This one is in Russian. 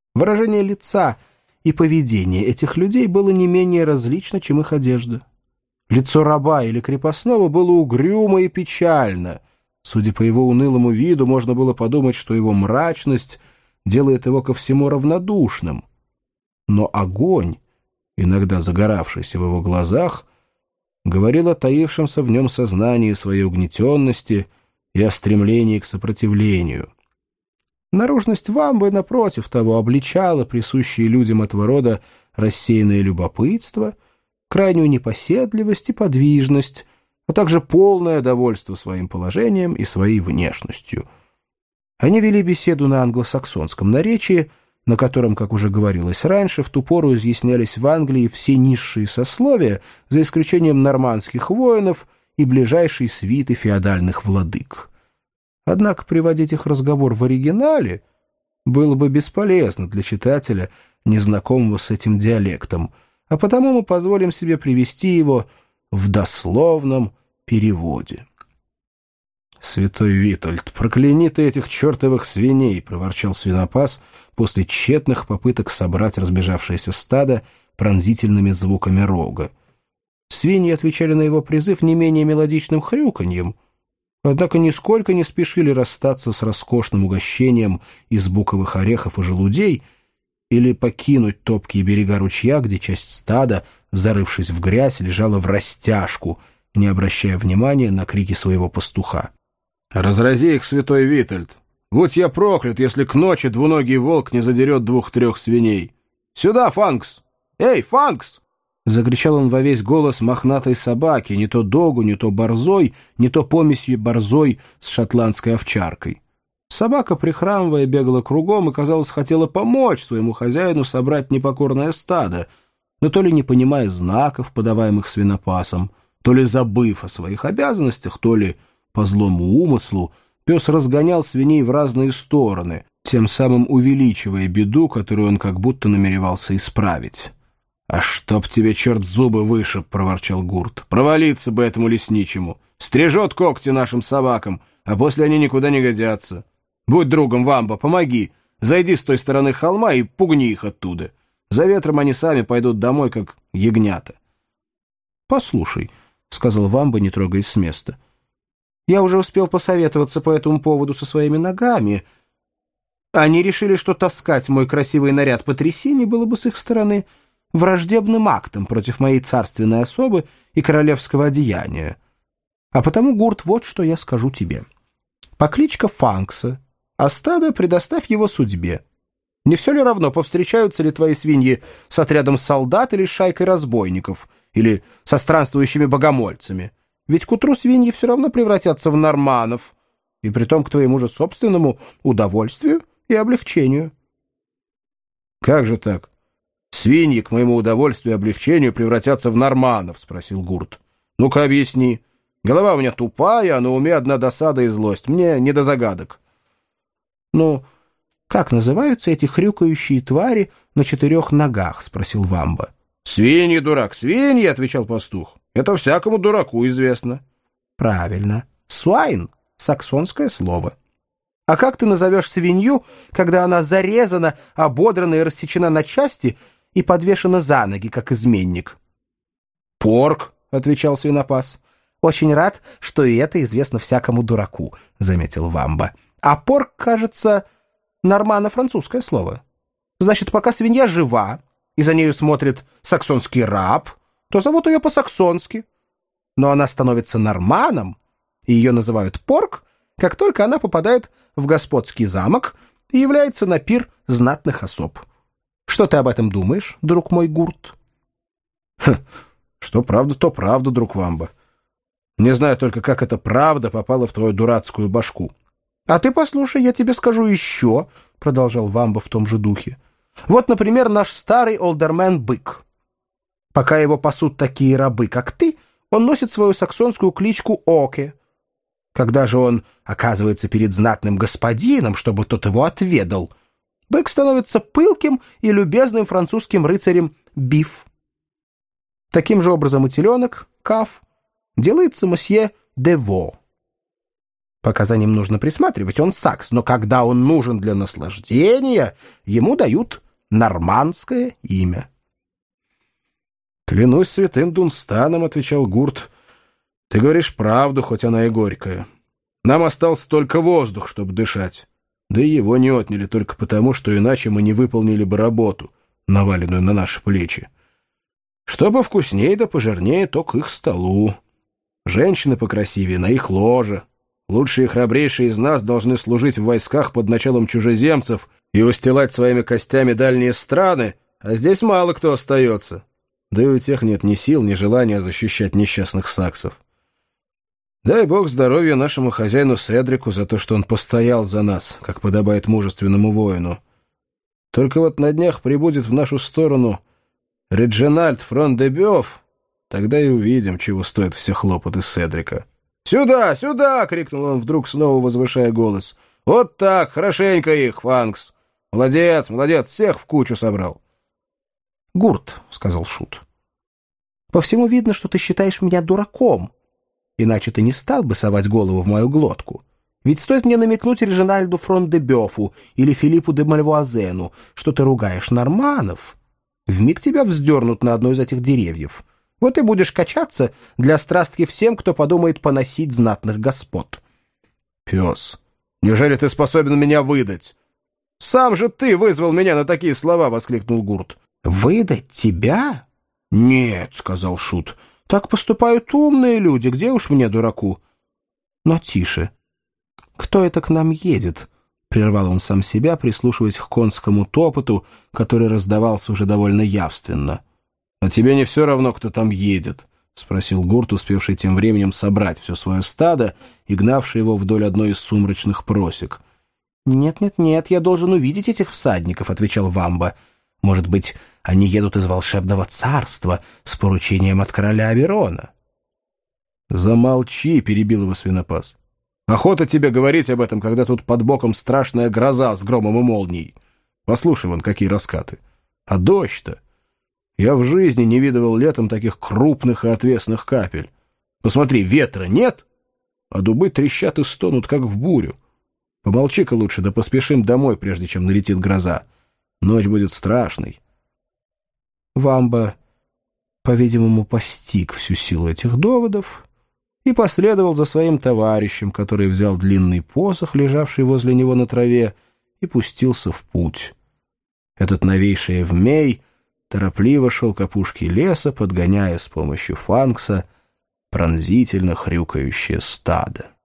Выражение лица и поведение этих людей было не менее различно, чем их одежда. Лицо раба или крепостного было угрюмо и печально. Судя по его унылому виду, можно было подумать, что его мрачность делает его ко всему равнодушным. Но огонь, иногда загоравшийся в его глазах, говорил о таившемся в нем сознании своей угнетенности и о стремлении к сопротивлению. Наружность вамбы, напротив того, обличала присущие людям этого рода рассеянное любопытство, крайнюю непоседливость и подвижность, а также полное довольство своим положением и своей внешностью. Они вели беседу на англосаксонском наречии, на котором, как уже говорилось раньше, в ту пору изъяснялись в Англии все низшие сословия, за исключением нормандских воинов и ближайшей свиты феодальных владык. Однако приводить их разговор в оригинале было бы бесполезно для читателя, незнакомого с этим диалектом, а потому мы позволим себе привести его в дословном переводе. «Святой Витольд, прокляни ты этих чертовых свиней!» — проворчал свинопас после тщетных попыток собрать разбежавшееся стадо пронзительными звуками рога. Свиньи отвечали на его призыв не менее мелодичным хрюканьем, однако нисколько не спешили расстаться с роскошным угощением из буковых орехов и желудей или покинуть топкие берега ручья, где часть стада, зарывшись в грязь, лежала врастяжку, не обращая внимания на крики своего пастуха. «Разрази их, святой Витольд! Будь я проклят, если к ночи двуногий волк не задерет 2-3 свиней! Сюда, Фанкс! Эй, Фанкс!» Закричал он во весь голос мохнатой собаки, не то догу, не то борзой, не то помесью борзой с шотландской овчаркой. Собака, прихрамывая, бегала кругом и, казалось, хотела помочь своему хозяину собрать непокорное стадо, но то ли не понимая знаков, подаваемых свинопасом, то ли забыв о своих обязанностях, то ли по злому умыслу, пес разгонял свиней в разные стороны, тем самым увеличивая беду, которую он как будто намеревался исправить. «А чтоб тебе черт зубы вышиб!» — проворчал Гурт. «Провалиться бы этому лесничему! Стрижет когти нашим собакам, а после они никуда не годятся. Будь другом, Вамба, помоги! Зайди с той стороны холма и пугни их оттуда. За ветром они сами пойдут домой, как ягнята». «Послушай», — сказал Вамба, не трогаясь с места, — «я уже успел посоветоваться по этому поводу со своими ногами. Они решили, что таскать мой красивый наряд по трясине было бы с их стороны враждебным актом против моей царственной особы и королевского одеяния. А потому, Гурт, вот что я скажу тебе. Покличка Фанкса, а стадо предоставь его судьбе. Не все ли равно, повстречаются ли твои свиньи с отрядом солдат или с шайкой разбойников, или со странствующими богомольцами? Ведь к утру свиньи все равно превратятся в норманов, и притом к твоему же собственному удовольствию и облегчению». «Как же так? Свиньи к моему удовольствию и облегчению превратятся в норманов?» — спросил Гурт. «Ну-ка объясни. Голова у меня тупая, а на уме одна досада и злость. Мне не до загадок». «Ну, как называются эти хрюкающие твари на 4 ногах?» — спросил Вамба. «Свиньи, дурак, свиньи!» — отвечал пастух. «Это всякому дураку известно». «Правильно. Свайн — саксонское слово. А как ты назовешь свинью, когда она зарезана, ободрана и рассечена на части и подвешена за ноги, как изменник?» «Порк», — отвечал свинопас. «Очень рад, что и это известно всякому дураку», — заметил Вамба. «А порк, кажется, нормано-французское слово. Значит, пока свинья жива, и за нею смотрит саксонский раб, то зовут ее по-саксонски. Но она становится норманом, и ее называют порк, как только она попадает в господский замок и является на пир знатных особ. Что ты об этом думаешь, друг мой Гурт?» «Что правда, то правда, друг Вамба. Не знаю только, как эта правда попала в твою дурацкую башку». «А ты послушай, я тебе скажу еще», — продолжал Вамба в том же духе. «Вот, например, наш старый олдермен-бык. Пока его пасут такие рабы, как ты, он носит свою саксонскую кличку Оке. Когда же он оказывается перед знатным господином, чтобы тот его отведал, бык становится пылким и любезным французским рыцарем Биф. Таким же образом и теленок, Каф, делается мосье Дево. Пока за ним нужно присматривать, он сакс, но когда он нужен для наслаждения, ему дают нормандское имя. «Клянусь святым Дунстаном», — отвечал Гурт, — «ты говоришь правду, хоть она и горькая. Нам остался только воздух, чтобы дышать. Да и его не отняли только потому, что иначе мы не выполнили бы работу, наваленную на наши плечи. Что повкуснее да пожирнее, то к их столу. Женщины покрасивее на их ложе. Лучшие и храбрейшие из нас должны служить в войсках под началом чужеземцев и устилать своими костями дальние страны, а здесь мало кто остается. Да и у тех нет ни сил, ни желания защищать несчастных саксов. Дай бог здоровья нашему хозяину Седрику за то, что он постоял за нас, как подобает мужественному воину. Только вот на днях прибудет в нашу сторону Реджинальд Фрон-де-Бёв, тогда и увидим, чего стоят все хлопоты Седрика». «Сюда, сюда!» — крикнул он вдруг, снова возвышая голос. «Вот так, хорошенько их, Фанкс! Молодец, молодец, всех в кучу собрал!» «Гурт», — сказал Шут, — «по всему видно, что ты считаешь меня дураком. Иначе ты не стал бы совать голову в мою глотку. Ведь стоит мне намекнуть Режинальду Фрон-де-Бёфу или Филиппу де Мальвуазену, что ты ругаешь норманов, вмиг тебя вздернут на одно из этих деревьев. Вот и будешь качаться для страстки всем, кто подумает поносить знатных господ». «Пес, неужели ты способен меня выдать? Сам же ты вызвал меня на такие слова!» — воскликнул Гурт. «Выдать тебя?» «Нет», — сказал Шут. «Так поступают умные люди, где уж мне, дураку?» «Но тише. Кто это к нам едет?» — прервал он сам себя, прислушиваясь к конскому топоту, который раздавался уже довольно явственно. «А тебе не все равно, кто там едет?» — спросил Гурт, успевший тем временем собрать все свое стадо и гнавший его вдоль одной из сумрачных просек. «Нет, я должен увидеть этих всадников», — отвечал Вамба. «Может быть, они едут из волшебного царства с поручением от короля Аверона». «Замолчи», — перебил его свинопас. «Охота тебе говорить об этом, когда тут под боком страшная гроза с громом и молнией. Послушай вон, какие раскаты. А дождь-то! Я в жизни не видывал летом таких крупных и отвесных капель. Посмотри, ветра нет, а дубы трещат и стонут, как в бурю. Помолчи-ка лучше, да поспешим домой, прежде чем налетит гроза. Ночь будет страшной». Вамба, по-видимому, постиг всю силу этих доводов и последовал за своим товарищем, который взял длинный посох, лежавший возле него на траве, и пустился в путь. Этот новейший Эвмей торопливо шел к опушке леса, подгоняя с помощью Фанкса пронзительно хрюкающее стадо.